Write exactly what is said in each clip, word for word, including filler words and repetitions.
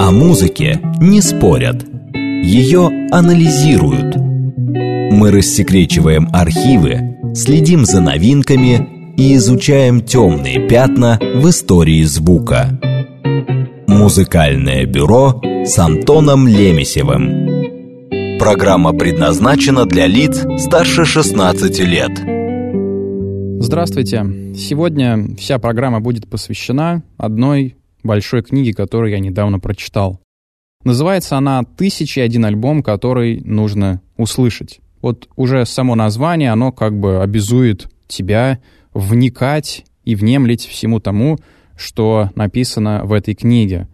О музыке не спорят, ее анализируют. Мы рассекречиваем архивы, следим за новинками и изучаем темные пятна в истории звука. Музыкальное бюро с Антоном Лемесевым. Программа предназначена для лиц старше шестнадцати лет. Здравствуйте. Сегодня вся программа будет посвящена одной большой книге, которую я недавно прочитал. Называется она «Тысяча и один альбом, который нужно услышать». Вот уже само название, оно как бы обязует тебя вникать и внемлить всему тому, что написано в этой книге.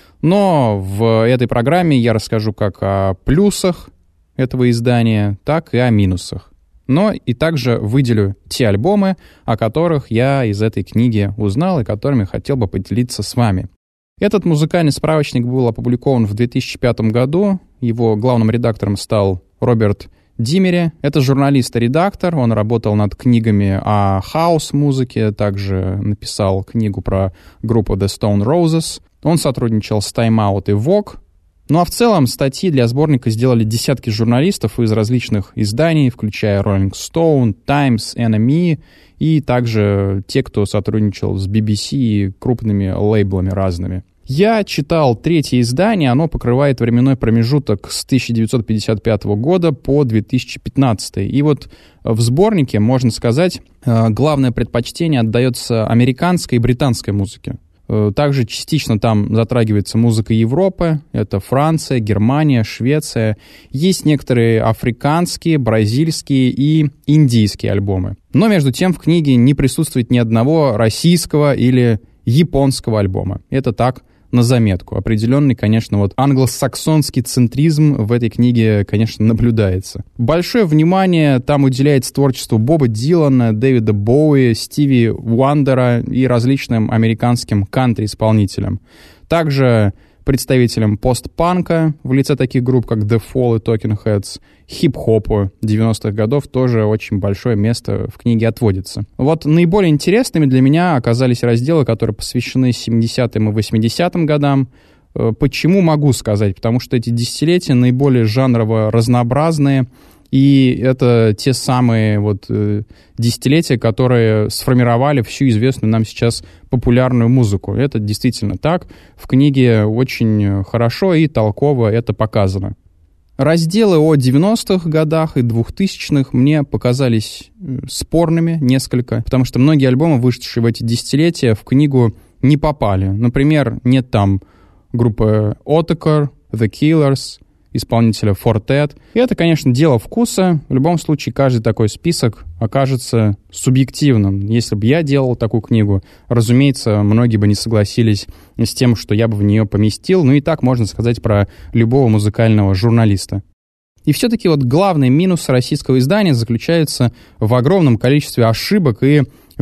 Но в этой программе я расскажу как о плюсах этого издания, так и о минусах. Но и также выделю те альбомы, о которых я из этой книги узнал и которыми хотел бы поделиться с вами. Этот музыкальный справочник был опубликован в две тысячи пятом году. Его главным редактором стал Роберт Димери. Это журналист и редактор. Он работал над книгами о хаус-музыке, также написал книгу про группу The Stone Roses. Он сотрудничал с Time Out и Vogue. Ну а в целом статьи для сборника сделали десятки журналистов из различных изданий, включая Rolling Stone, Times, эн эм и, и также те, кто сотрудничал с би би си и крупными лейблами разными. Я читал третье издание, оно покрывает временной промежуток с тысяча девятьсот пятьдесят пятого года по две тысячи пятнадцатый. И вот в сборнике, можно сказать, главное предпочтение отдается американской и британской музыке. Также частично там затрагивается музыка Европы, это Франция, Германия, Швеция. Есть некоторые африканские, бразильские и индийские альбомы. Но между тем в книге не присутствует ни одного российского или японского альбома. Это так, на заметку. Определенный, конечно, вот англосаксонский центризм в этой книге, конечно, наблюдается. Большое внимание там уделяется творчеству Боба Дилана, Дэвида Боуи, Стиви Уандера и различным американским кантри-исполнителям. Также представителям постпанка в лице таких групп, как The Fall и Talking Heads, хип-хопу девяностых годов тоже очень большое место в книге отводится. Вот наиболее интересными для меня оказались разделы, которые посвящены семидесятым и восьмидесятым годам. Почему могу сказать? Потому что эти десятилетия наиболее жанрово разнообразные, и это те самые вот э, десятилетия, которые сформировали всю известную нам сейчас популярную музыку. Это действительно так. В книге очень хорошо и толково это показано. Разделы о девяностых годах и двухтысячных мне показались спорными несколько, потому что многие альбомы, вышедшие в эти десятилетия, в книгу не попали. Например, нет там группы Autechre, The Killers, исполнителя Fortet. И это, конечно, дело вкуса. В любом случае, каждый такой список окажется субъективным. Если бы я делал такую книгу, разумеется, многие бы не согласились с тем, что я бы в нее поместил. Ну и так можно сказать про любого музыкального журналиста. И все-таки вот главный минус российского издания заключается в огромном количестве ошибок и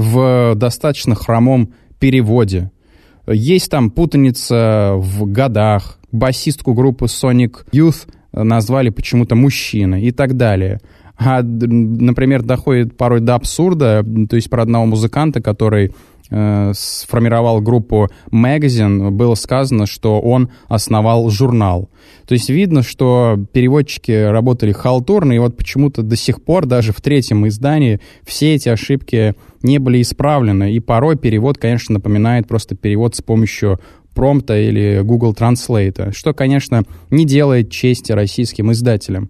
в достаточно хромом переводе. Есть там путаница в годах, басистку группы Sonic Youth назвали почему-то мужчиной и так далее. А, например, доходит порой до абсурда, то есть про одного музыканта, который э, сформировал группу Magazine, было сказано, что он основал журнал. То есть видно, что переводчики работали халтурно, и вот почему-то до сих пор, даже в третьем издании, все эти ошибки не были исправлены. И порой перевод, конечно, напоминает просто перевод с помощью промпта или Google Translate, что, конечно, не делает чести российским издателям.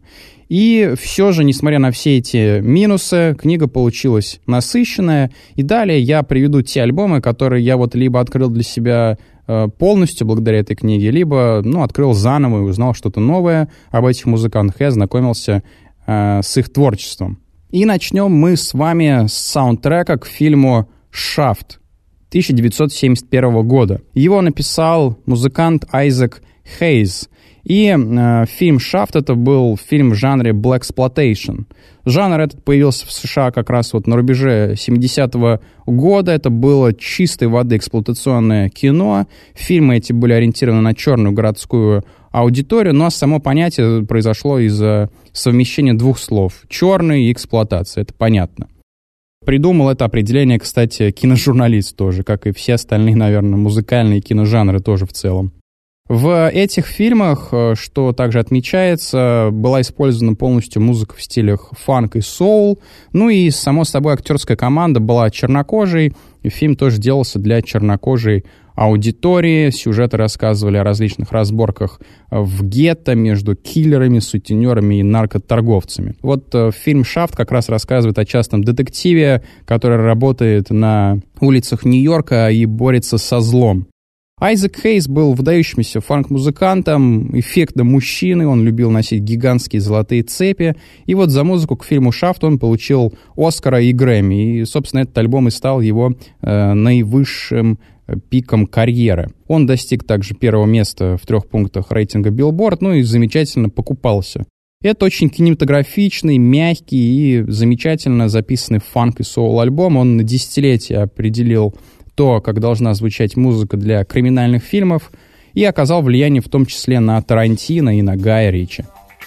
И все же, несмотря на все эти минусы, книга получилась насыщенная. И далее я приведу те альбомы, которые я вот либо открыл для себя э, полностью благодаря этой книге, либо ну, открыл заново и узнал что-то новое об этих музыкантах и ознакомился э, с их творчеством. И начнем мы с вами с саундтрека к фильму «Shaft» тысяча девятьсот семьдесят первого года. Его написал музыкант Айзек Хейз. И э, фильм «Shaft» — это был фильм в жанре blaxploitation. Жанр этот появился в США как раз вот на рубеже семидесятого года. Это было чистой воды эксплуатационное кино. Фильмы эти были ориентированы на черную городскую аудиторию, но само понятие произошло из-за совмещения двух слов — черный и эксплуатация, это понятно. Придумал это определение, кстати, киножурналист тоже, как и все остальные, наверное, музыкальные киножанры тоже в целом. В этих фильмах, что также отмечается, была использована полностью музыка в стилях фанк и соул. Ну и, само собой, актерская команда была чернокожей. И фильм тоже делался для чернокожей аудитории. Сюжеты рассказывали о различных разборках в гетто между киллерами, сутенерами и наркоторговцами. Вот э, фильм «Шафт» как раз рассказывает о частном детективе, который работает на улицах Нью-Йорка и борется со злом. Айзек Хейс был выдающимся фанк-музыкантом, эффектным мужчиной, он любил носить гигантские золотые цепи, и вот за музыку к фильму «Шафт» он получил Оскара и Грэмми, и, собственно, этот альбом и стал его э, наивысшим пиком карьеры. Он достиг также первого места в трех пунктах рейтинга Billboard, ну и замечательно покупался. Это очень кинематографичный, мягкий и замечательно записанный фанк и соул альбом. Он на десятилетие определил то, как должна звучать музыка для криминальных фильмов, и оказал влияние в том числе на Тарантино и на Гая Ричи.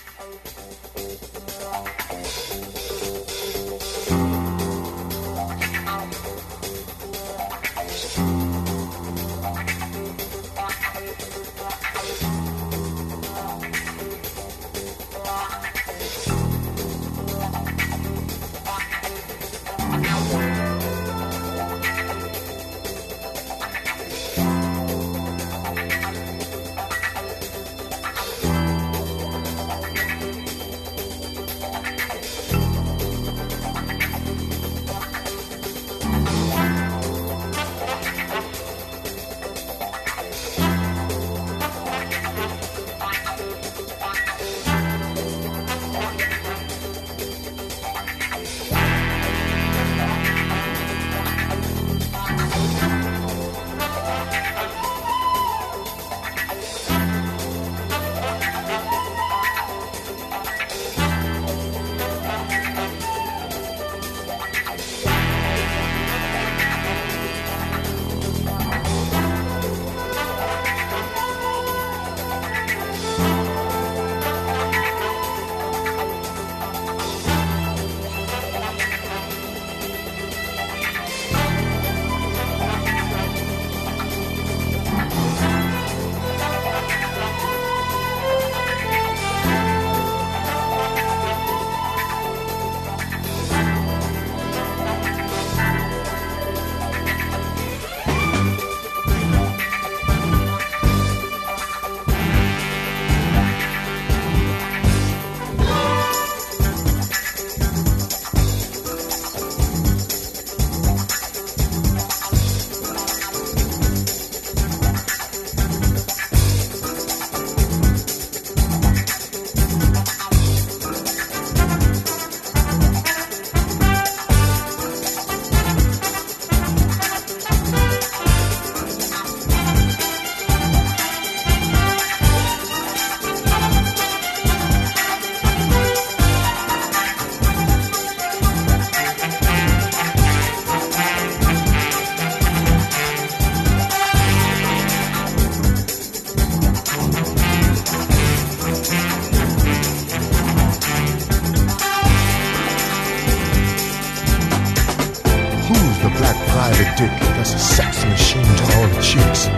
dick that's a sex machine to all the chicks.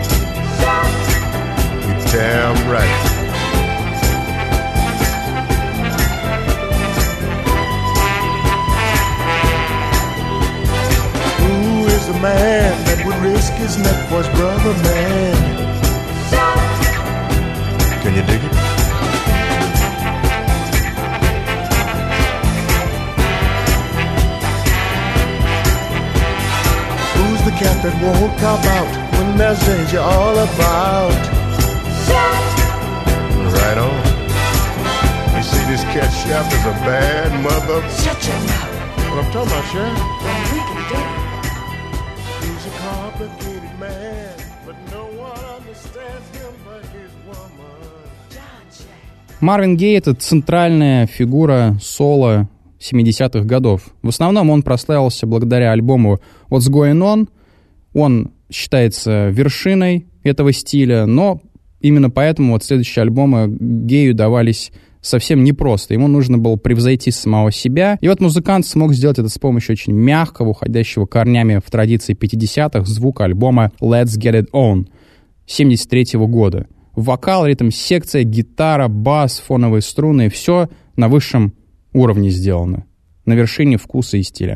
You're damn right. Who is the man that would risk his neck for his brother, man? Can you dig it? Who's the cat that won't cop out when there's danger all about? Right on. You see, this cat Shaft is a bad mother. Shut your mouth. What I'm talking about, Shaft? Then we can do it. He's a complicated man, but no one understands him but his woman. John Shaft. Марвин Гей — это центральная фигура соло семидесятых годов. В основном он прославился благодаря альбому What's Going On. Он считается вершиной этого стиля, но именно поэтому вот следующие альбомы Гею давались совсем непросто. Ему нужно было превзойти самого себя. И вот музыкант смог сделать это с помощью очень мягкого, уходящего корнями в традиции пятидесятых звука альбома Let's Get It On семьдесят третьего года. вокал, ритм-секция, гитара, бас, фоновые струны, все на высшем уровне сделано, на вершине вкуса и стиля.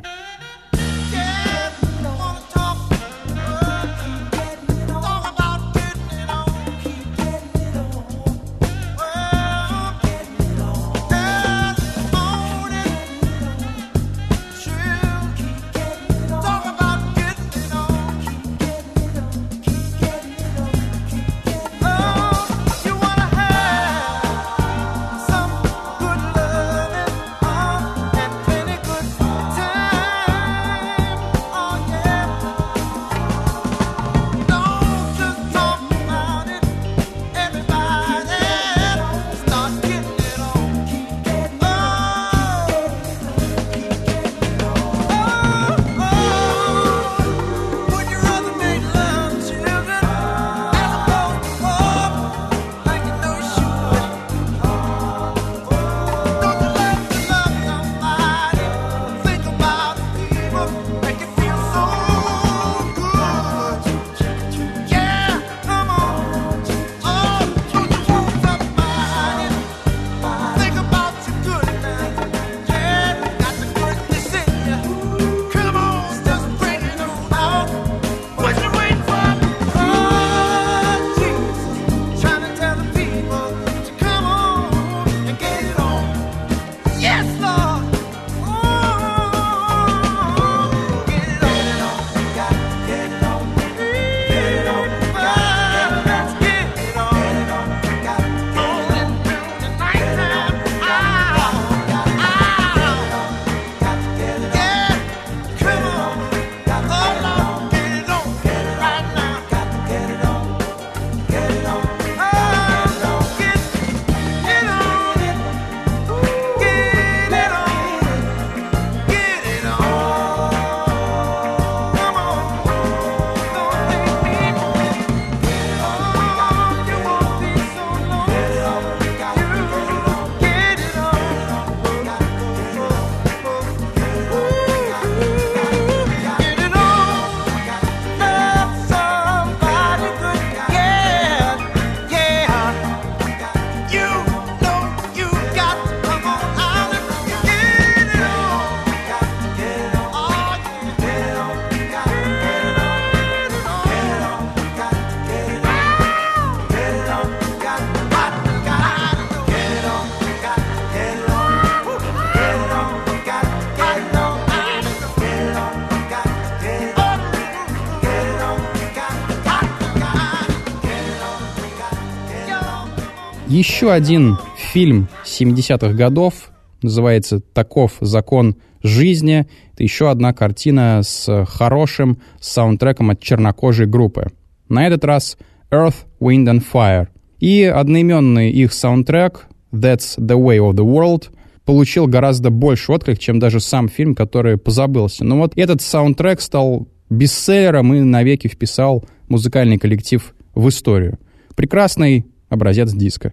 Еще один фильм семидесятых годов, называется «Таков закон жизни». Это еще одна картина с хорошим саундтреком от чернокожей группы. На этот раз Earth, Wind and Fire. И одноименный их саундтрек «That's the Way of the World» получил гораздо больше отклик, чем даже сам фильм, который позабылся. Но вот этот саундтрек стал бестселлером и навеки вписал музыкальный коллектив в историю. Прекрасный образец диска.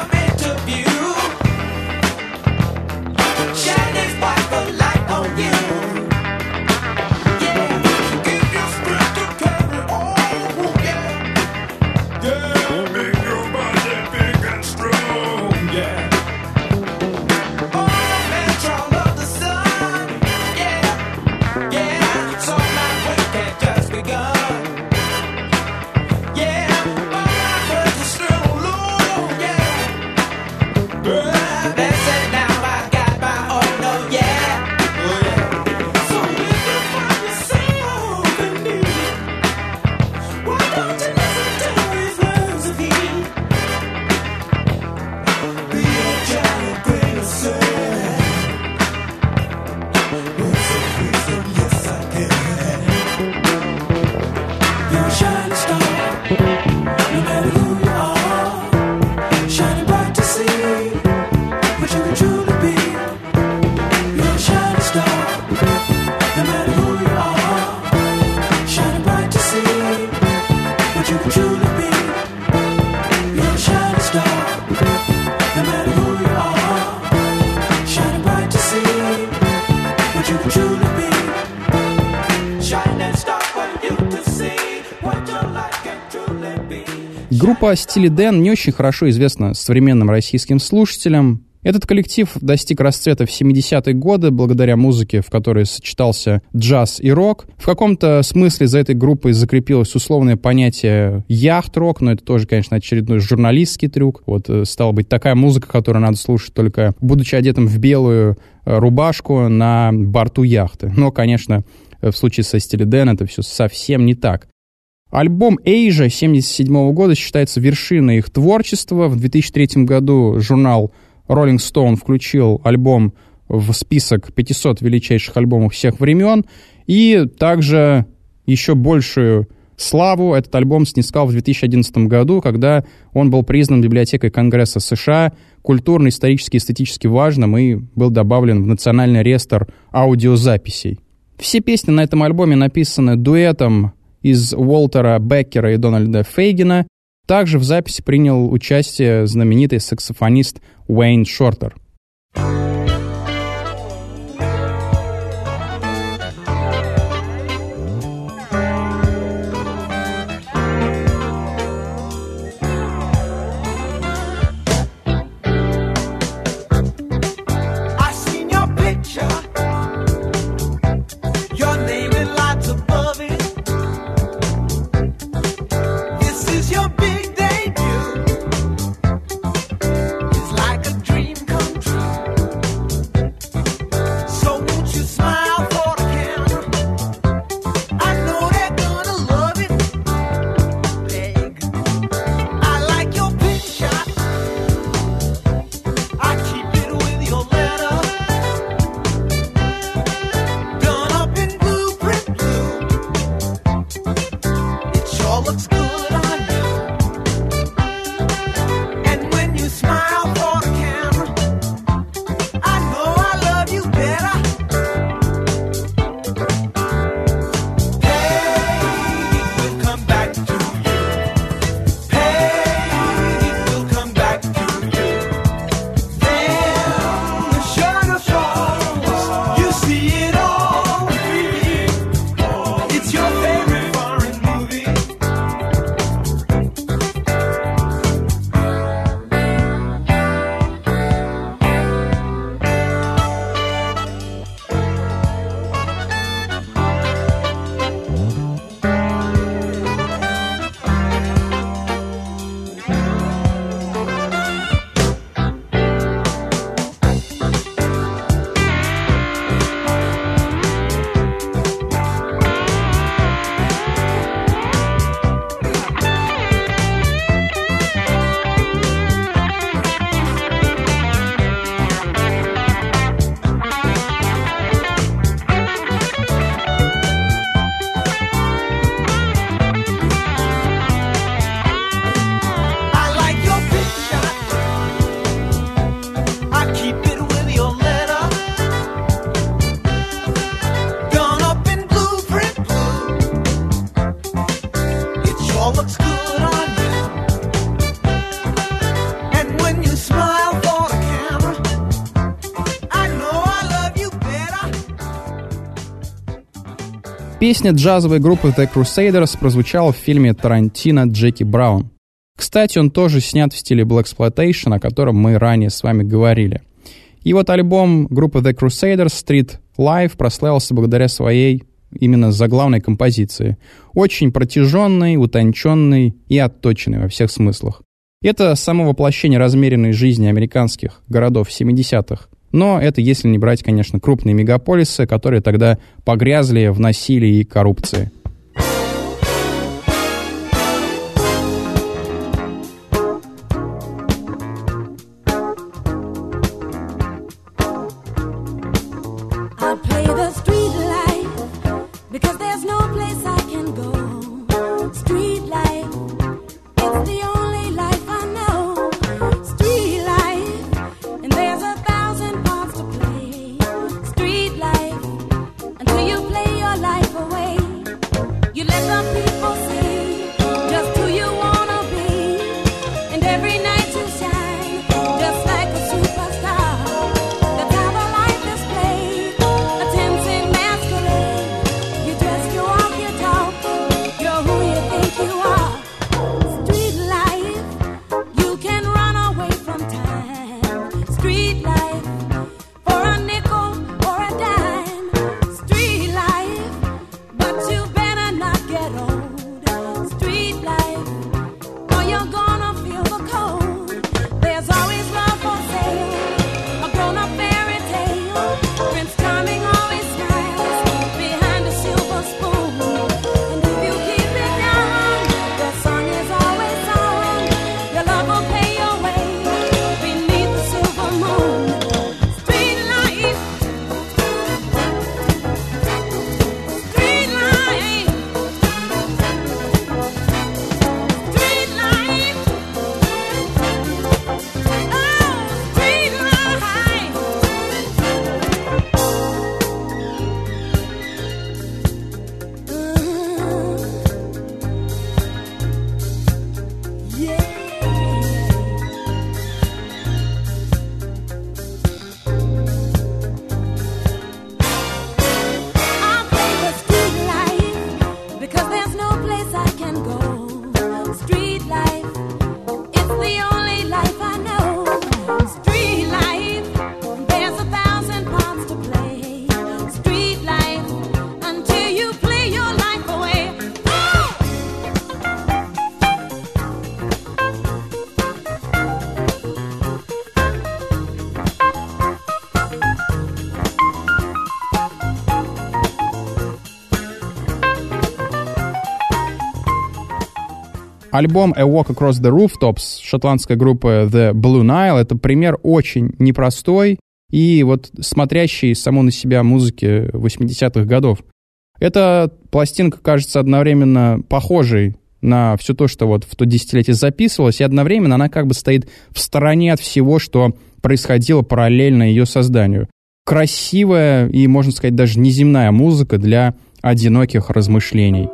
Shining sparkle light on you. Группа Steely Dan не очень хорошо известна современным российским слушателям. Этот коллектив достиг расцвета в семидесятые годы благодаря музыке, в которой сочетался джаз и рок. В каком-то смысле за этой группой закрепилось условное понятие яхт-рок, но это тоже, конечно, очередной журналистский трюк. Вот стала быть такая музыка, которую надо слушать только будучи одетым в белую рубашку на борту яхты. Но, конечно, в случае со Steely Dan это все совсем не так. Альбом «Asia» семьдесят седьмого года считается вершиной их творчества. В две тысячи третьем году журнал Rolling Stone включил альбом в список пятисот величайших альбомов всех времен, и также еще большую славу этот альбом снискал в две тысячи одиннадцатом году, когда он был признан Библиотекой Конгресса США культурно, исторически, эстетически важным и был добавлен в Национальный реестр аудиозаписей. Все песни на этом альбоме написаны дуэтом из Уолтера Беккера и Дональда Фейгена. Также в записи принял участие знаменитый саксофонист Уэйн Шортер. Песня джазовой группы The Crusaders прозвучала в фильме Тарантино «Джеки Браун». Кстати, он тоже снят в стиле Blaxploitation, о котором мы ранее с вами говорили. И вот альбом группы The Crusaders Street Life прославился благодаря своей именно заглавной композиции. Очень протяженной, утонченной и отточенной во всех смыслах. Это само воплощение размеренной жизни американских городов семидесятых. Но это если не брать, конечно, крупные мегаполисы, которые тогда погрязли в насилии и коррупции. Альбом A Walk Across the Rooftops шотландской группы The Blue Nile — это пример очень непростой и вот смотрящий само на себя музыки восьмидесятых годов. Эта пластинка кажется одновременно похожей на все то, что вот в то десятилетие записывалось, и одновременно она как бы стоит в стороне от всего, что происходило параллельно ее созданию. Красивая и, можно сказать, даже неземная музыка для одиноких размышлений.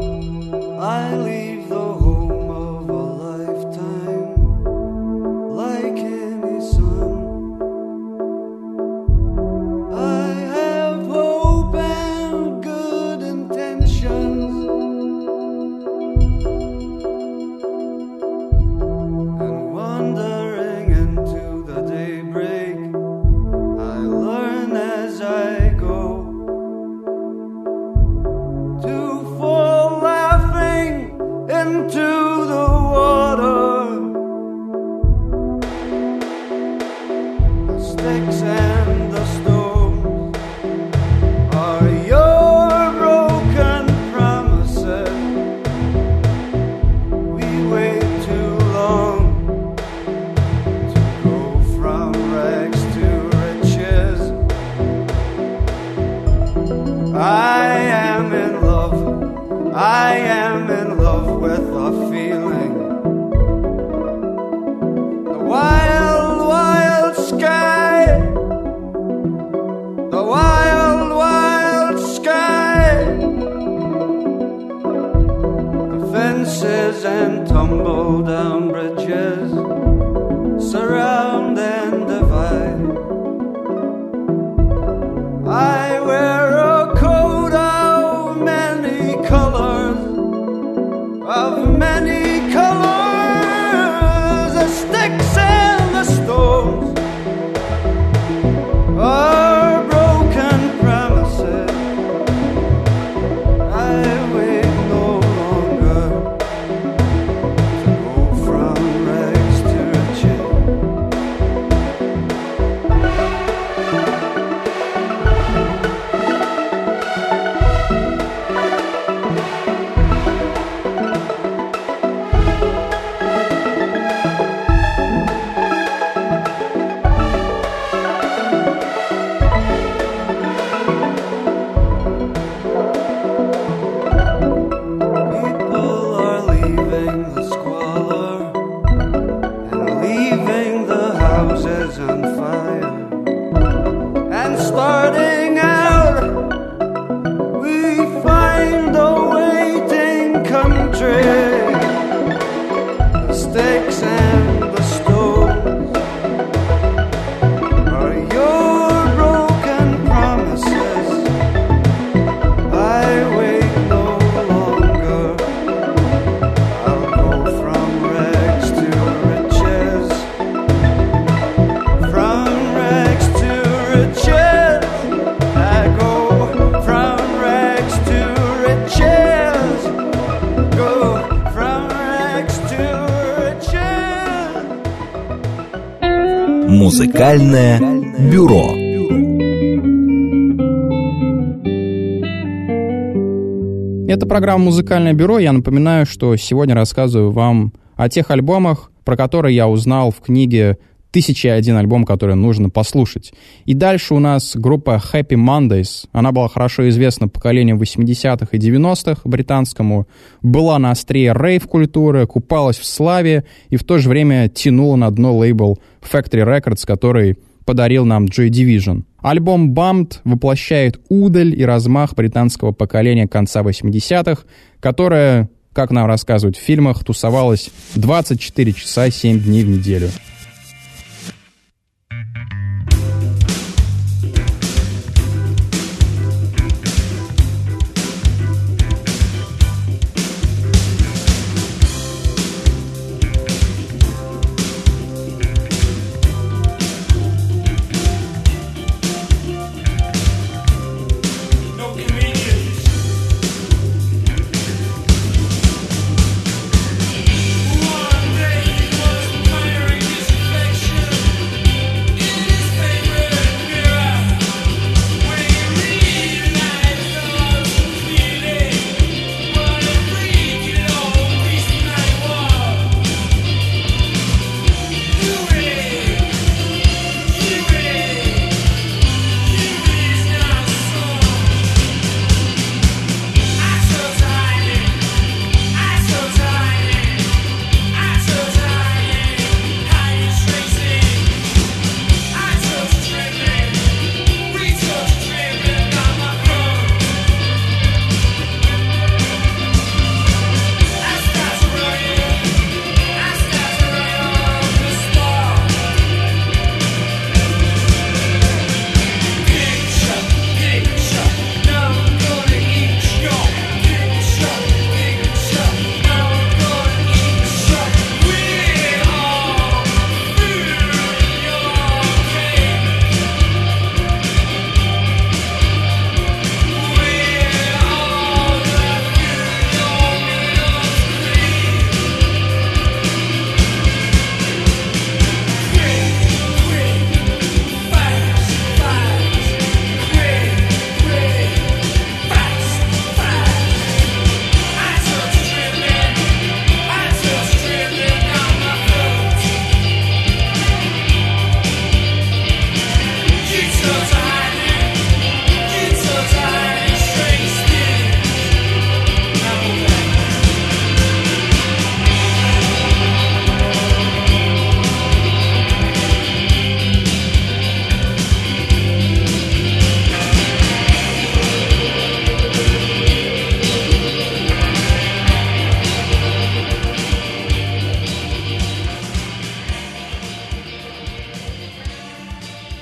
Музыкальное бюро. Это программа «Музыкальное бюро». Я напоминаю, что сегодня рассказываю вам о тех альбомах, про которые я узнал в книге «Тысяча и один альбом, который нужно послушать». И дальше у нас группа Happy Mondays. Она была хорошо известна поколению восьмидесятых и девяностых британскому, была на острие рейв-культуры, купалась в славе и в то же время тянула на дно лейбл Factory Records, который подарил нам Joy Division. Альбом Bummed воплощает удаль и размах британского поколения конца восьмидесятых, которое, как нам рассказывают в фильмах, тусовалось двадцать четыре часа семь дней в неделю. One day he was firing his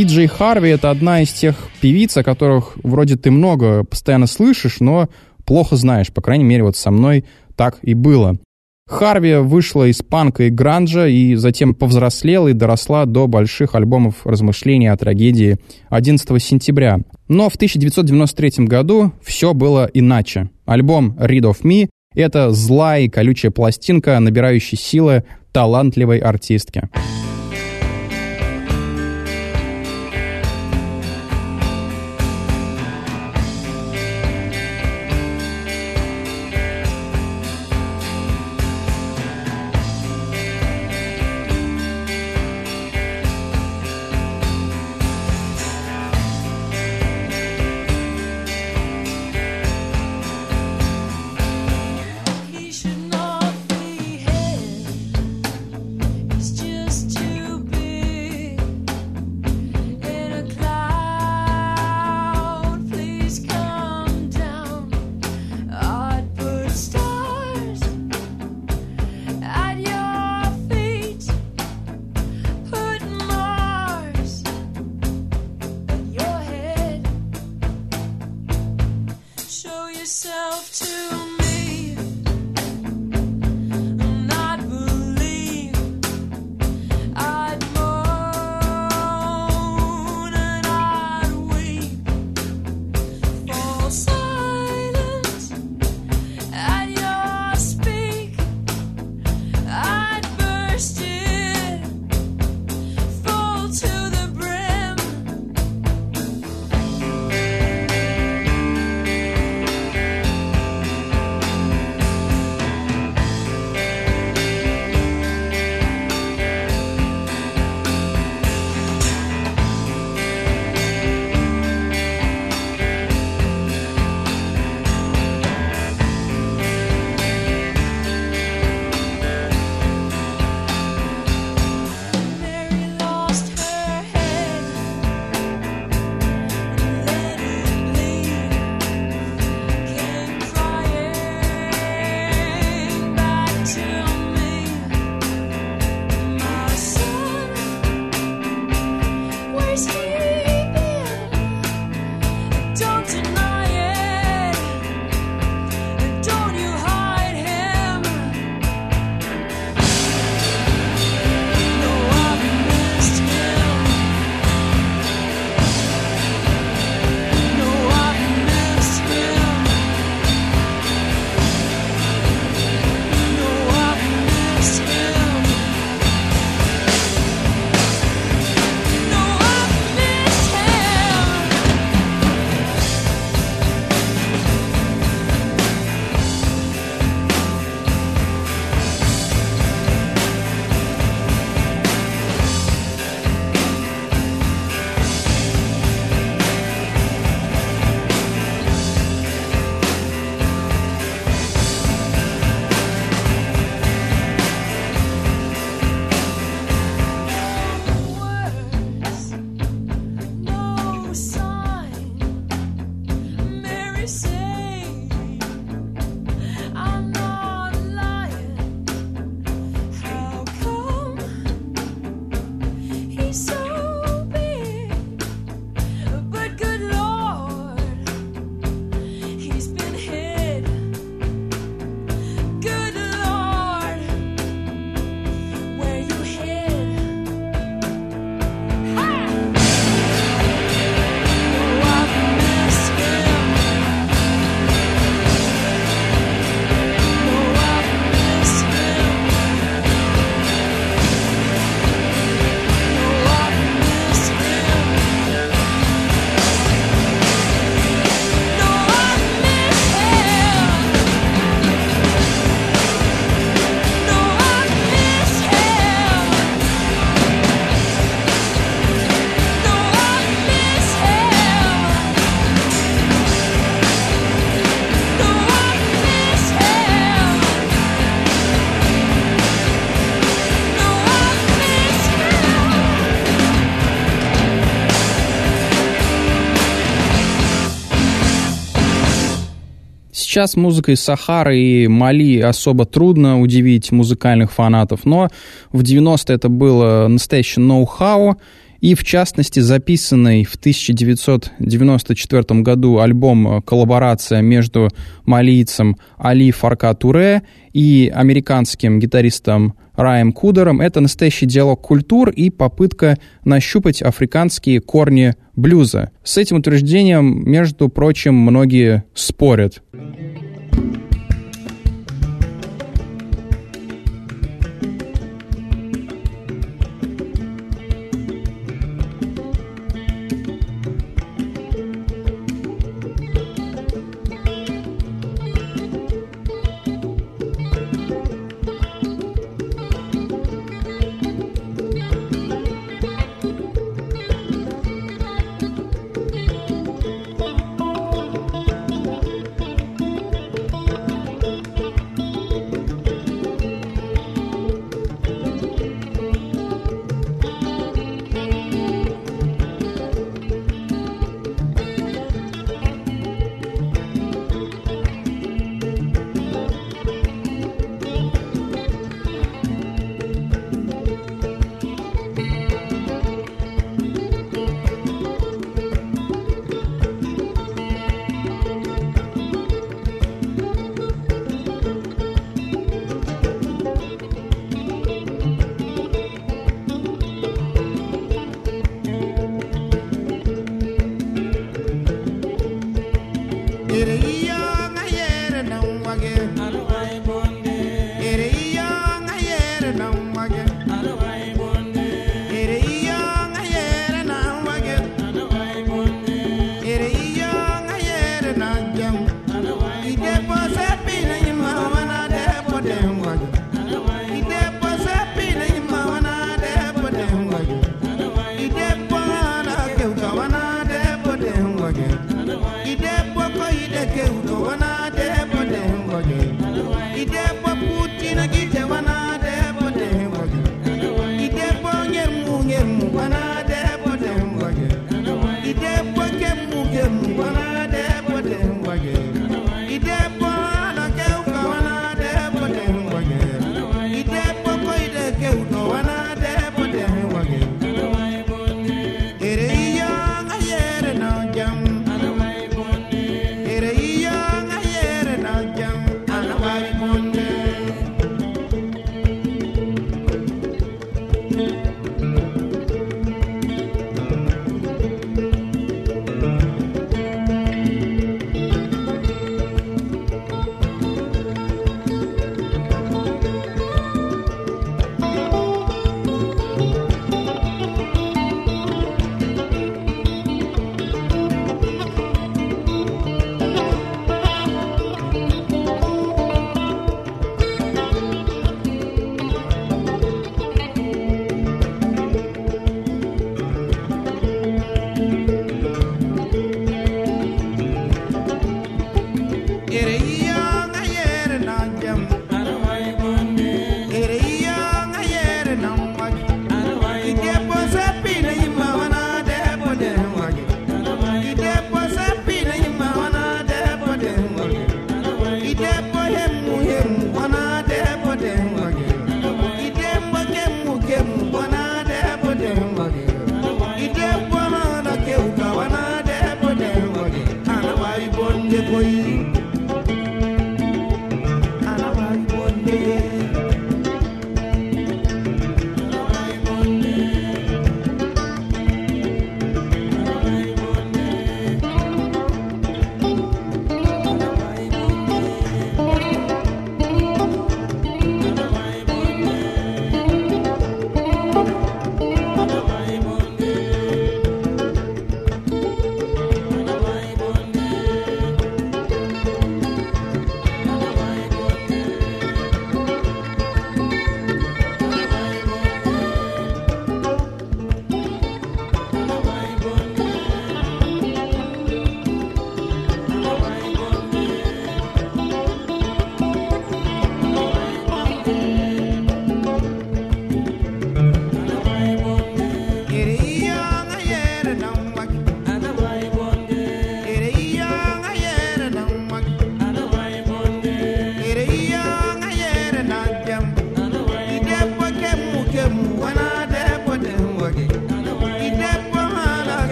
Пи Джей Харви — это одна из тех певиц, о которых вроде ты много постоянно слышишь, но плохо знаешь. По крайней мере, вот со мной так и было. Харви вышла из панка и гранжа, и затем повзрослела и доросла до больших альбомов размышлений о трагедии одиннадцатого сентября. Но в тысяча девятьсот девяносто третьем году все было иначе. Альбом «Rid of Me» — это злая и колючая пластинка, набирающая силы талантливой артистки. Сейчас музыкой Сахары и Мали особо трудно удивить музыкальных фанатов, но в девяностые это было настоящее ноу-хау, И, в частности, записанный в тысяча девятьсот девяносто четвёртом году альбом «Коллаборация» между малийцем Али Фарка Туре и американским гитаристом Раем Кудером — это настоящий диалог культур и попытка нащупать африканские корни блюза. С этим утверждением, между прочим, многие спорят.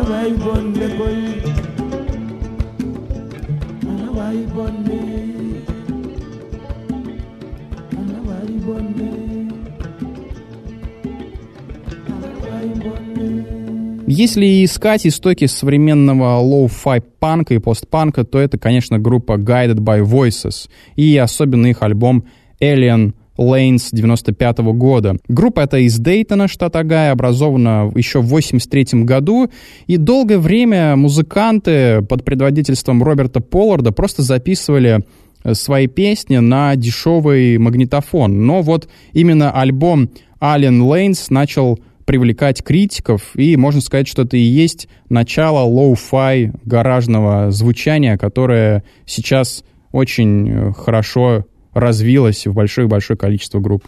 Если искать истоки современного лоу-фай панка и постпанка, то это, конечно, группа Guided by Voices и особенно их альбом Alien Lanes девяносто пятого года. Группа эта из Дейтона, штат Огайо, образована еще в восемьдесят третьем году, и долгое время музыканты под предводительством Роберта Полларда просто записывали свои песни на дешевый магнитофон. Но вот именно альбом Alien Lanes начал привлекать критиков, и можно сказать, что это и есть начало лоу-фай гаражного звучания, которое сейчас очень хорошо развилось в большое-большое количество групп.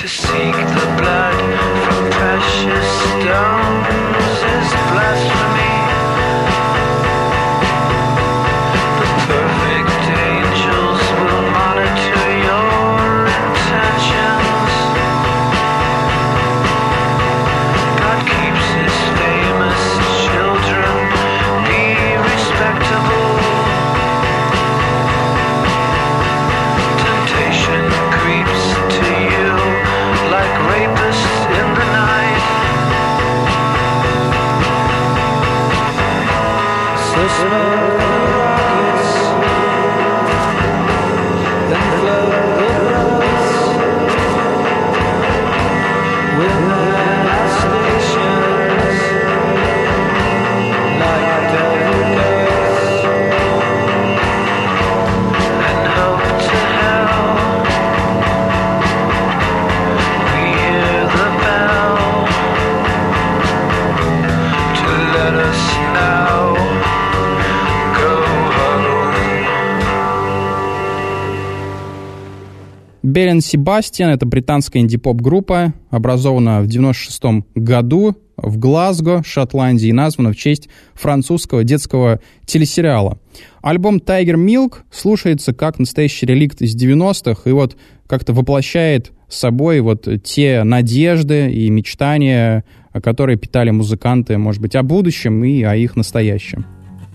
Белль энд Себастьян — это британская инди-поп-группа, образована в девяносто шестом году в Глазго, Шотландии, и названа в честь французского детского телесериала. Альбом Tiger Milk слушается как настоящий реликт из девяностых и вот как-то воплощает собой вот те надежды и мечтания, которые питали музыканты, может быть, о будущем и о их настоящем.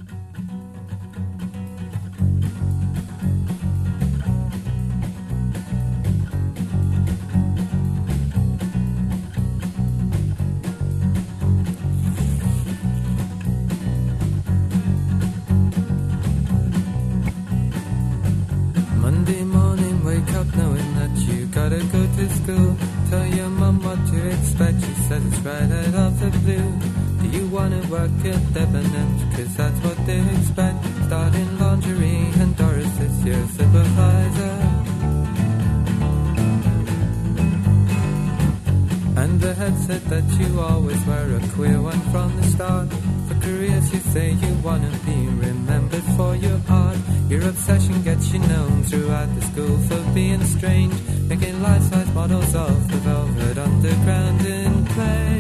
Tell your mum what to expect. She says it's right out of the blue. Do you wanna work at Debenhams? Cause that's what they expect. Starting lingerie and Doris is your supervisor. And the head said that you always were a queer one from the start. For careers you say you wanna be remembered for your art. Your obsession gets you known throughout the school for being strange, making life-size models of the velvet underground in play.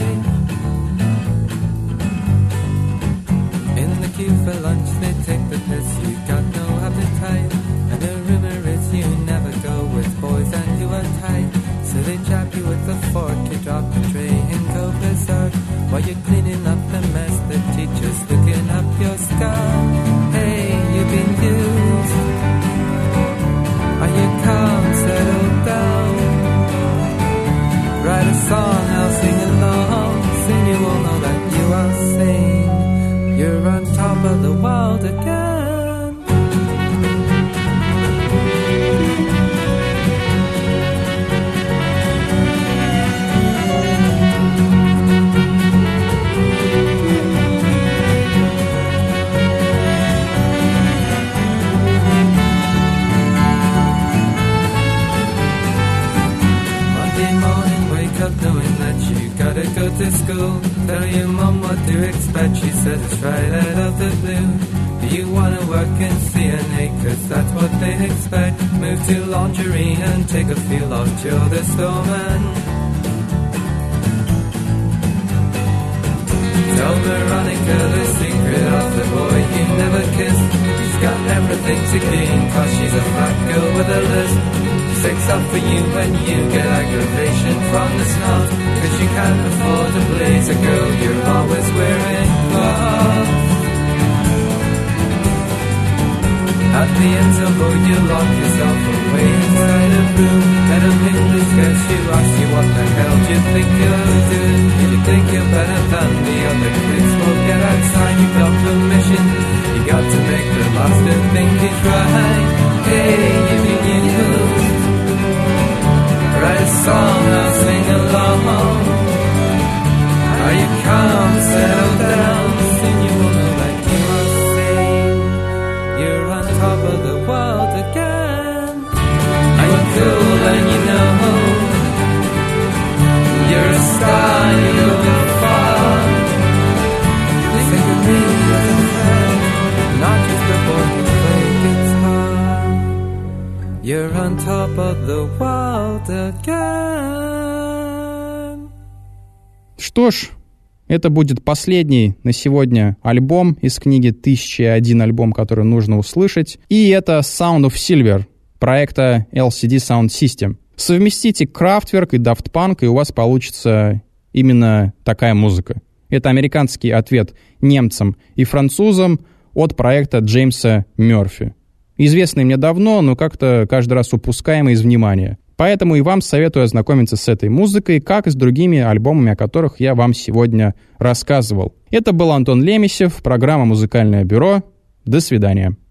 In the queue for lunch they take the piss, you got no appetite. And the rumor is you never go with boys and you are tight. So they jab you with a fork, you drop the tray and go berserk. While you're cleaning up the mess, the teacher's looking up your skirt. Hey, you've been used. Are you calm, settle down? Write a song, I'll sing along. Soon you will know that you are sane. You're on top of the world again. Gotta go to school, tell your mom what to expect. She says it's right out of the blue. Do you wanna work in C N A? Cause that's what they expect. Move to lingerie and take a feel off Joe the Stoneman. Tell Veronica the secret of the boy you never kissed. She's got everything to gain cause she's a fat girl with a list. Six up for you when you get aggravation from the snob. Cause you can't afford to blaze a girl, you're always wearing clothes. the interval you lock yourself away inside a room. Let a English guess you ask you what the hell do you think you're doing? You think you're better than the other kids? Well, get outside, you got permission. You got to make the master think he's right. Hey, if you knew, write a song, I'll sing along. Are you calm, settle down? Soon you will know that you are sane. You're on top of the world again. Are you cool and you know? You're a star, you're going far. Think of me as a friend, not just a boy who plays guitar. You're on top of the world again. Что ж, это будет последний на сегодня альбом из книги «тысяча и один альбом», который нужно услышать. И это Sound of Silver проекта эл си ди Sound System. Совместите Kraftwerk и Daft Punk, и у вас получится именно такая музыка. Это американский ответ немцам и французам от проекта Джеймса Мёрфи. Известный мне давно, но как-то каждый раз упускаемый из внимания. Поэтому и вам советую ознакомиться с этой музыкой, как и с другими альбомами, о которых я вам сегодня рассказывал. Это был Антон Лемесев, программа «Музыкальное бюро». До свидания.